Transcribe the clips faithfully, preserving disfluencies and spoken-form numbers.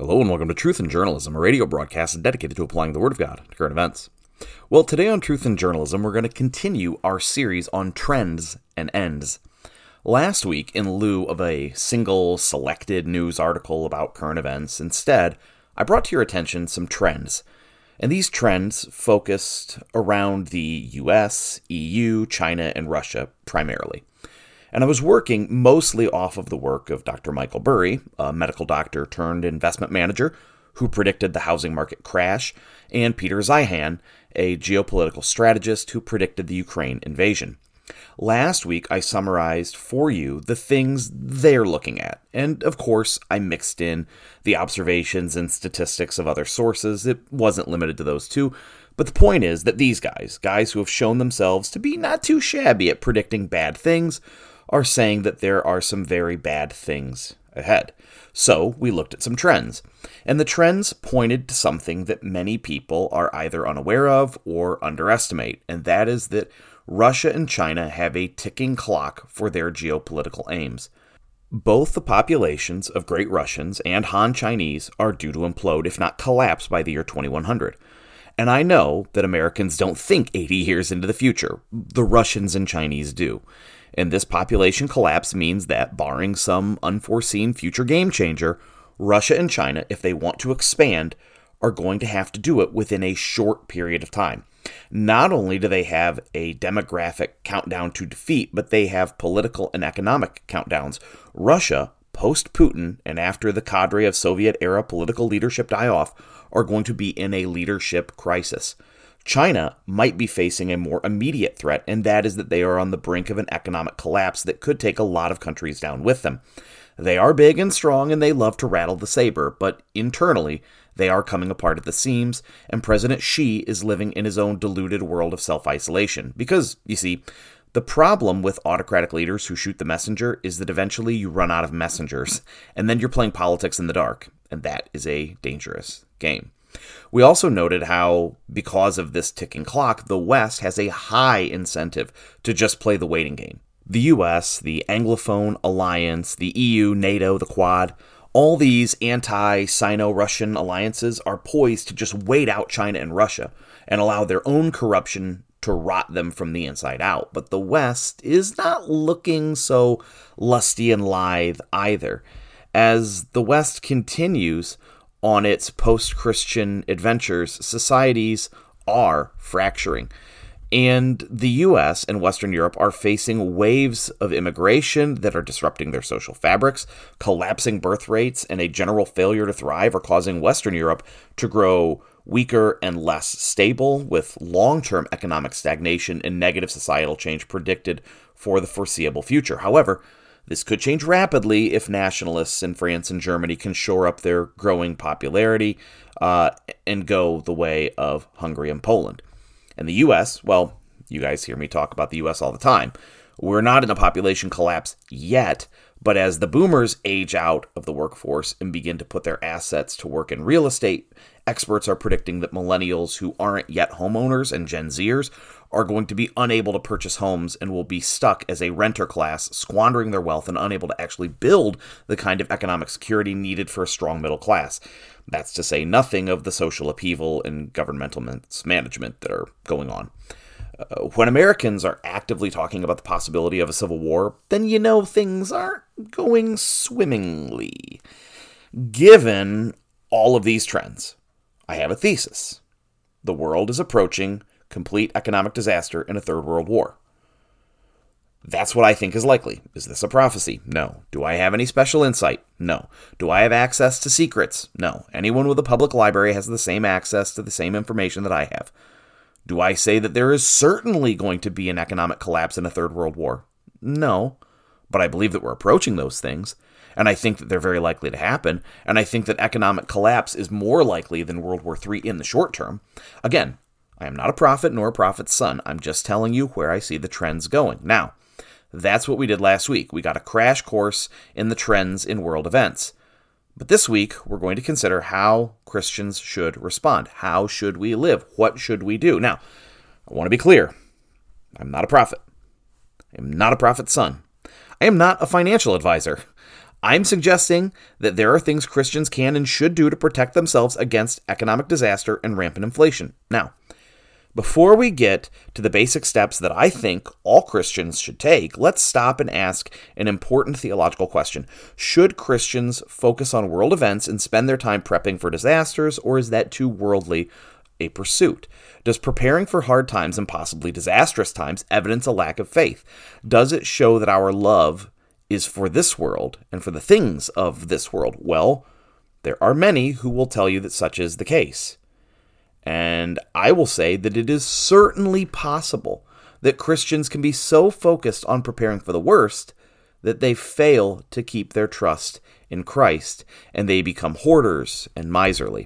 Hello and welcome to Truth in Journalism, a radio broadcast dedicated to applying the Word of God to current events. Well, today on Truth in Journalism, we're going to continue our series on trends and ends. Last week, in lieu of a single selected news article about current events, instead, I brought to your attention some trends. And these trends focused around the U S, E U, China, and Russia primarily. And I was working mostly off of the work of Doctor Michael Burry, a medical doctor turned investment manager who predicted the housing market crash, and Peter Zeihan, a geopolitical strategist who predicted the Ukraine invasion. Last week, I summarized for you the things they're looking at. And of course, I mixed in the observations and statistics of other sources. It wasn't limited to those two. But the point is that these guys, guys who have shown themselves to be not too shabby at predicting bad things, are saying that there are some very bad things ahead. So we looked at some trends, and the trends pointed to something that many people are either unaware of or underestimate, and that is that Russia and China have a ticking clock for their geopolitical aims. Both the populations of Great Russians and Han Chinese are due to implode, if not collapse, by the year twenty-one hundred. And I know that Americans don't think eighty years into the future. The Russians and Chinese do. And this population collapse means that, barring some unforeseen future game changer, Russia and China, if they want to expand, are going to have to do it within a short period of time. Not only do they have a demographic countdown to defeat, but they have political and economic countdowns. Russia, post-Putin, and after the cadre of Soviet-era political leadership die off, are going to be in a leadership crisis. China might be facing a more immediate threat, and that is that they are on the brink of an economic collapse that could take a lot of countries down with them. They are big and strong, and they love to rattle the saber, but internally, they are coming apart at the seams, and President Xi is living in his own deluded world of self-isolation. Because, you see, the problem with autocratic leaders who shoot the messenger is that eventually you run out of messengers, and then you're playing politics in the dark, and that is a dangerous game. We also noted how, because of this ticking clock, the West has a high incentive to just play the waiting game. The U S, the Anglophone alliance, the E U, NATO, the Quad, all these anti-Sino-Russian alliances are poised to just wait out China and Russia and allow their own corruption to rot them from the inside out. But the West is not looking so lusty and lithe either. As the West continues on its post-Christian adventures, societies are fracturing. And the U S and Western Europe are facing waves of immigration that are disrupting their social fabrics. Collapsing birth rates and a general failure to thrive are causing Western Europe to grow weaker and less stable, with long-term economic stagnation and negative societal change predicted for the foreseeable future. However, this could change rapidly if nationalists in France and Germany can shore up their growing popularity uh, and go the way of Hungary and Poland. And the U S, well, you guys hear me talk about the U S all the time. We're not in a population collapse yet, but as the boomers age out of the workforce and begin to put their assets to work in real estate, experts are predicting that millennials who aren't yet homeowners and Gen Zers are going to be unable to purchase homes and will be stuck as a renter class, squandering their wealth and unable to actually build the kind of economic security needed for a strong middle class. That's to say nothing of the social upheaval and governmental mismanagement that are going on. Uh, when Americans are actively talking about the possibility of a civil war, then you know things aren't going swimmingly. Given all of these trends, I have a thesis. The world is approaching complete economic disaster in a third world war. That's what I think is likely. Is this a prophecy? No. Do I have any special insight? No. Do I have access to secrets? No. Anyone with a public library has the same access to the same information that I have. Do I say that there is certainly going to be an economic collapse in a third world war? No. But I believe that we're approaching those things, and I think that they're very likely to happen, and I think that economic collapse is more likely than World War Three in the short term. Again, I am not a prophet nor a prophet's son. I'm just telling you where I see the trends going. Now, that's what we did last week. We got a crash course in the trends in world events. But this week, we're going to consider how Christians should respond. How should we live? What should we do? Now, I want to be clear. I'm not a prophet. I am not a prophet's son. I am not a financial advisor. I'm suggesting that there are things Christians can and should do to protect themselves against economic disaster and rampant inflation. Now, before we get to the basic steps that I think all Christians should take, let's stop and ask an important theological question. Should Christians focus on world events and spend their time prepping for disasters, or is that too worldly a pursuit? Does preparing for hard times and possibly disastrous times evidence a lack of faith? Does it show that our love is for this world and for the things of this world? Well, there are many who will tell you that such is the case. And I will say that it is certainly possible that Christians can be so focused on preparing for the worst that they fail to keep their trust in Christ, and they become hoarders and miserly.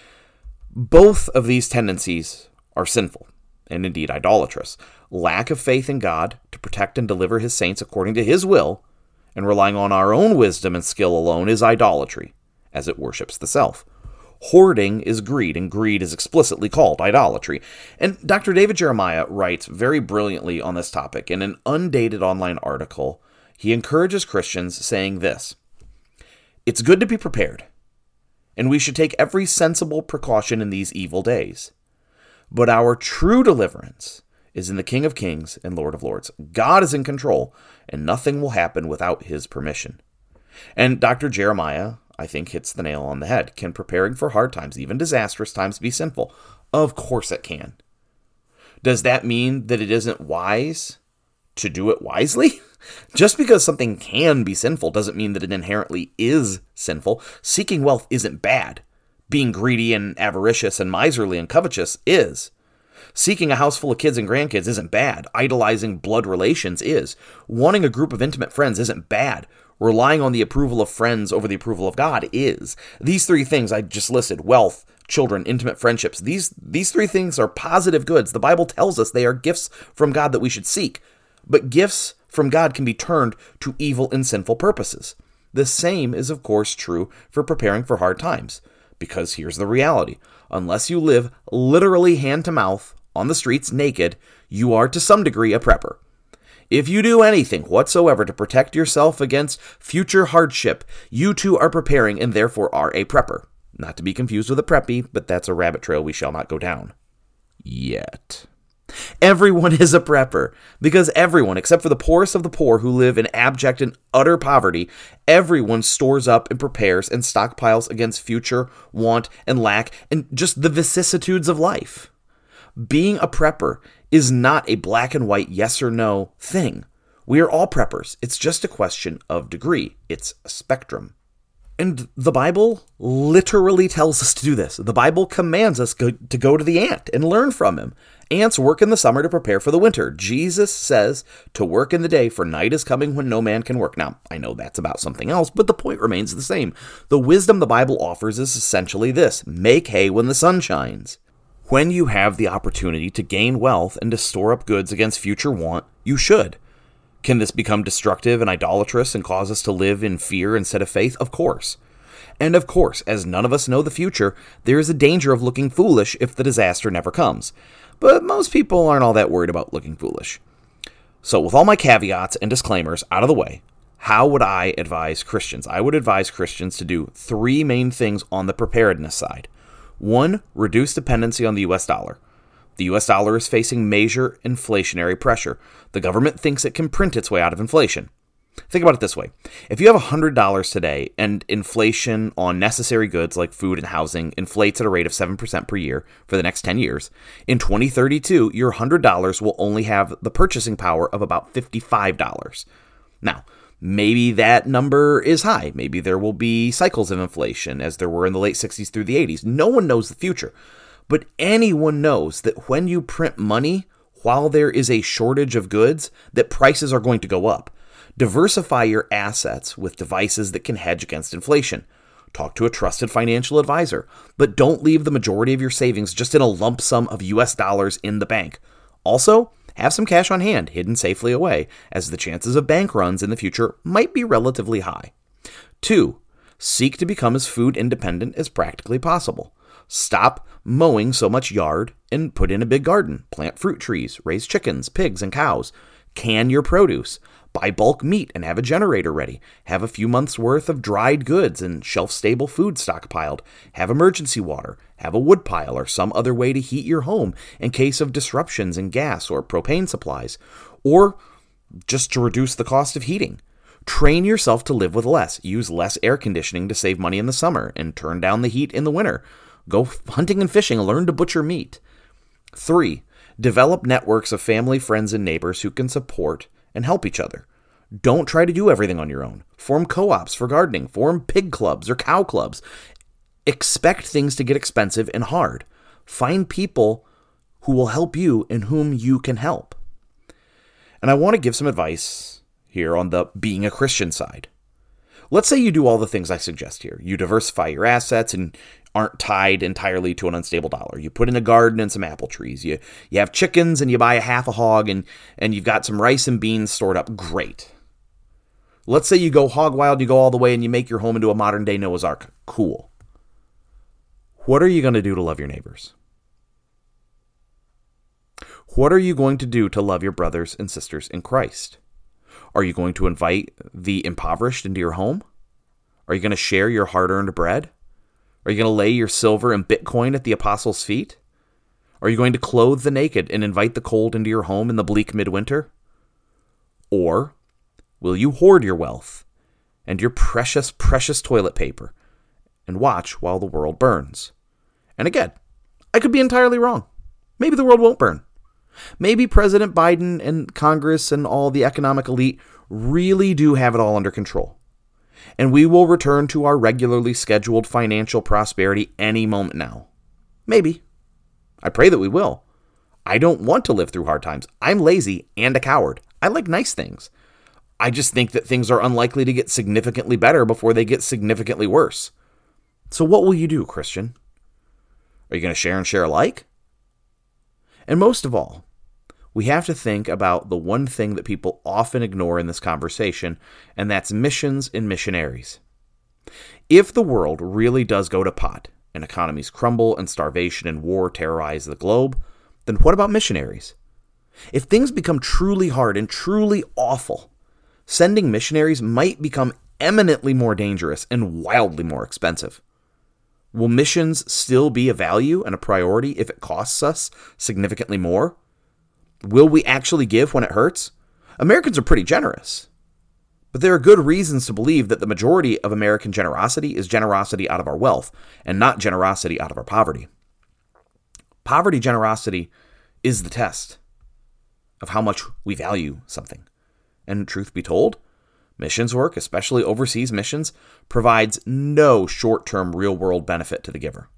Both of these tendencies are sinful and indeed idolatrous. Lack of faith in God to protect and deliver his saints according to his will, and relying on our own wisdom and skill alone, is idolatry, as it worships the self. Hoarding is greed, and greed is explicitly called idolatry. And Doctor David Jeremiah writes very brilliantly on this topic in an undated online article. He encourages Christians, saying this: "It's good to be prepared, and we should take every sensible precaution in these evil days. But our true deliverance is in the King of Kings and Lord of Lords. God is in control, and nothing will happen without his permission." And Doctor Jeremiah, I think, hits the nail on the head. Can preparing for hard times, even disastrous times, be sinful? Of course it can. Does that mean that it isn't wise to do it wisely? Just because something can be sinful doesn't mean that it inherently is sinful. Seeking wealth isn't bad. Being greedy and avaricious and miserly and covetous is. Seeking a house full of kids and grandkids isn't bad. Idolizing blood relations is. Wanting a group of intimate friends isn't bad. Relying on the approval of friends over the approval of God is. These three things I just listed, wealth, children, intimate friendships, these, these three things are positive goods. The Bible tells us they are gifts from God that we should seek. But gifts from God can be turned to evil and sinful purposes. The same is, of course, true for preparing for hard times. Because here's the reality. Unless you live literally hand to mouth on the streets naked, you are to some degree a prepper. If you do anything whatsoever to protect yourself against future hardship, you too are preparing and therefore are a prepper. Not to be confused with a preppy, but that's a rabbit trail we shall not go down. Yet. Everyone is a prepper, because everyone, except for the poorest of the poor who live in abject and utter poverty, everyone stores up and prepares and stockpiles against future want and lack and just the vicissitudes of life. Being a prepper is not a black and white yes or no thing. We are all preppers. It's just a question of degree. It's a spectrum. And the Bible literally tells us to do this. The Bible commands us go, to go to the ant and learn from him. Ants work in the summer to prepare for the winter. Jesus says to work in the day, for night is coming when no man can work. Now, I know that's about something else, but the point remains the same. The wisdom the Bible offers is essentially this: make hay when the sun shines. When you have the opportunity to gain wealth and to store up goods against future want, you should. Can this become destructive and idolatrous and cause us to live in fear instead of faith? Of course. And of course, as none of us know the future, there is a danger of looking foolish if the disaster never comes. But most people aren't all that worried about looking foolish. So with all my caveats and disclaimers out of the way, how would I advise Christians? I would advise Christians to do three main things on the preparedness side. One, reduce dependency on the U S dollar. The U S dollar is facing major inflationary pressure. The government thinks it can print its way out of inflation. Think about it this way. If you have one hundred dollars today and inflation on necessary goods like food and housing inflates at a rate of seven percent per year for the next ten years, in twenty thirty-two, your one hundred dollars will only have the purchasing power of about fifty-five dollars. Now, maybe that number is high. Maybe there will be cycles of inflation as there were in the late sixties through the eighties. No one knows the future. But anyone knows that when you print money, while there is a shortage of goods, that prices are going to go up. Diversify your assets with devices that can hedge against inflation. Talk to a trusted financial advisor, but don't leave the majority of your savings just in a lump sum of U S dollars in the bank. Also, have some cash on hand hidden safely away, as the chances of bank runs in the future might be relatively high. Two, seek to become as food independent as practically possible. Stop mowing so much yard and put in a big garden. Plant fruit trees, raise chickens, pigs, and cows. Can your produce. Buy bulk meat and have a generator ready. Have a few months' worth of dried goods and shelf-stable food stockpiled. Have emergency water. Have a wood pile or some other way to heat your home in case of disruptions in gas or propane supplies. Or just to reduce the cost of heating. Train yourself to live with less. Use less air conditioning to save money in the summer and turn down the heat in the winter. Go hunting and fishing and learn to butcher meat. Three, develop networks of family, friends, and neighbors who can support and help each other. Don't try to do everything on your own. Form co-ops for gardening. Form pig clubs or cow clubs. Expect things to get expensive and hard. Find people who will help you and whom you can help. And I want to give some advice here on the being a Christian side. Let's say you do all the things I suggest here. You diversify your assets and aren't tied entirely to an unstable dollar. You put in a garden and some apple trees. You you have chickens and you buy a half a hog and, and you've got some rice and beans stored up. Great. Let's say you go hog wild, you go all the way and you make your home into a modern day Noah's Ark. Cool. What are you going to do to love your neighbors? What are you going to do to love your brothers and sisters in Christ? Are you going to invite the impoverished into your home? Are you going to share your hard-earned bread? Are you going to lay your silver and Bitcoin at the apostles' feet? Are you going to clothe the naked and invite the cold into your home in the bleak midwinter? Or will you hoard your wealth and your precious, precious toilet paper and watch while the world burns? And again, I could be entirely wrong. Maybe the world won't burn. Maybe President Biden and Congress and all the economic elite really do have it all under control. And we will return to our regularly scheduled financial prosperity any moment now. Maybe. I pray that we will. I don't want to live through hard times. I'm lazy and a coward. I like nice things. I just think that things are unlikely to get significantly better before they get significantly worse. So what will you do, Christian? Are you going to share and share alike? And most of all, we have to think about the one thing that people often ignore in this conversation, and that's missions and missionaries. If the world really does go to pot, and economies crumble, and starvation and war terrorize the globe, then what about missionaries? If things become truly hard and truly awful, sending missionaries might become eminently more dangerous and wildly more expensive. Will missions still be a value and a priority if it costs us significantly more? Will we actually give when it hurts? Americans are pretty generous. But there are good reasons to believe that the majority of American generosity is generosity out of our wealth and not generosity out of our poverty. Poverty generosity is the test of how much we value something. And truth be told, missions work, especially overseas missions, provides no short-term real-world benefit to the giver.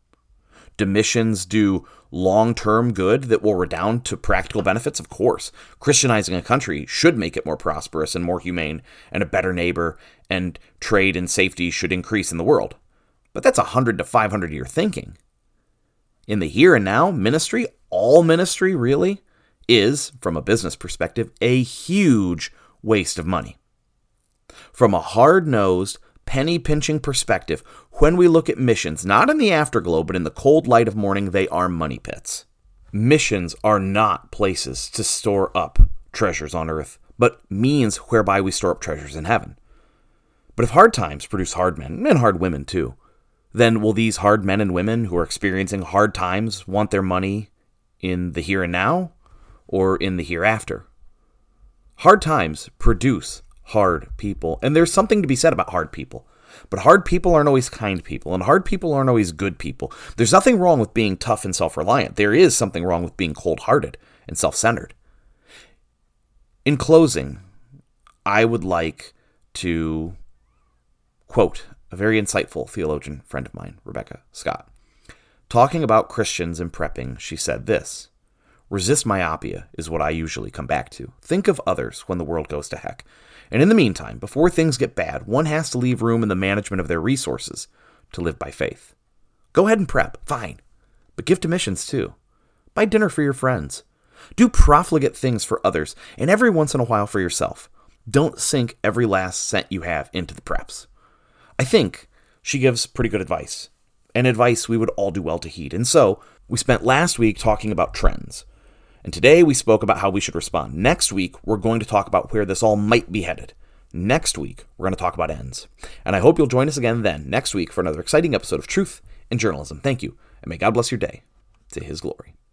Do missions do long-term good that will redound to practical benefits? Of course. Christianizing a country should make it more prosperous and more humane and a better neighbor, and trade and safety should increase in the world. But that's one hundred to five hundred year thinking. In the here and now, ministry, all ministry really, is, from a business perspective, a huge waste of money. From a hard-nosed, penny-pinching perspective, when we look at missions, not in the afterglow, but in the cold light of morning, they are money pits. Missions are not places to store up treasures on earth, but means whereby we store up treasures in heaven. But if hard times produce hard men, and hard women too, then will these hard men and women who are experiencing hard times want their money in the here and now, or in the hereafter? Hard times produce hard people, and there's something to be said about hard people. But hard people aren't always kind people, and hard people aren't always good people. There's nothing wrong with being tough and self-reliant. There is something wrong with being cold-hearted and self-centered. In closing, I would like to quote a very insightful theologian friend of mine, Rebecca Scott. Talking about Christians and prepping, she said this: "Resist myopia is what I usually come back to. Think of others when the world goes to heck. And in the meantime, before things get bad, one has to leave room in the management of their resources to live by faith. Go ahead and prep, fine. But give to missions too. Buy dinner for your friends. Do profligate things for others, and every once in a while for yourself. Don't sink every last cent you have into the preps." I think she gives pretty good advice, and advice we would all do well to heed. And so, we spent last week talking about trends. And today we spoke about how we should respond. Next week, we're going to talk about where this all might be headed. Next week, we're going to talk about ends. And I hope you'll join us again then, next week, for another exciting episode of Truth in Journalism. Thank you, and may God bless your day to His glory.